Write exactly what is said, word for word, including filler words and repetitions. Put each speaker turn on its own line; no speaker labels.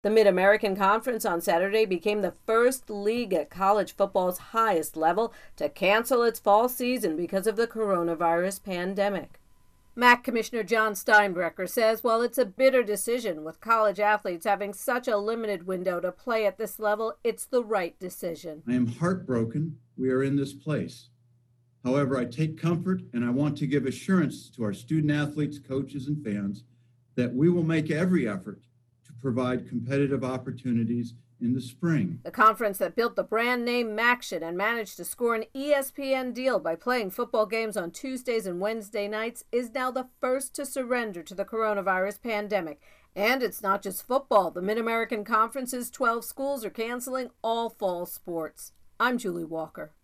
The Mid-American Conference on Saturday became the first league at college football's highest level to cancel its fall season because of the coronavirus pandemic. M A C Commissioner John Steinbrecher says while it's a bitter decision with college athletes having such a limited window to play at this level, it's the right decision.
I am heartbroken we are in this place. However, I take comfort and I want to give assurance to our student athletes, coaches, and fans that we will make every effort to provide competitive opportunities in the spring.
The conference that built the brand name MACtion and managed to score an E S P N deal by playing football games on Tuesdays and Wednesday nights is now the first to surrender to the coronavirus pandemic. And it's not just football. The Mid-American Conference's twelve schools are canceling all fall sports. I'm Julie Walker.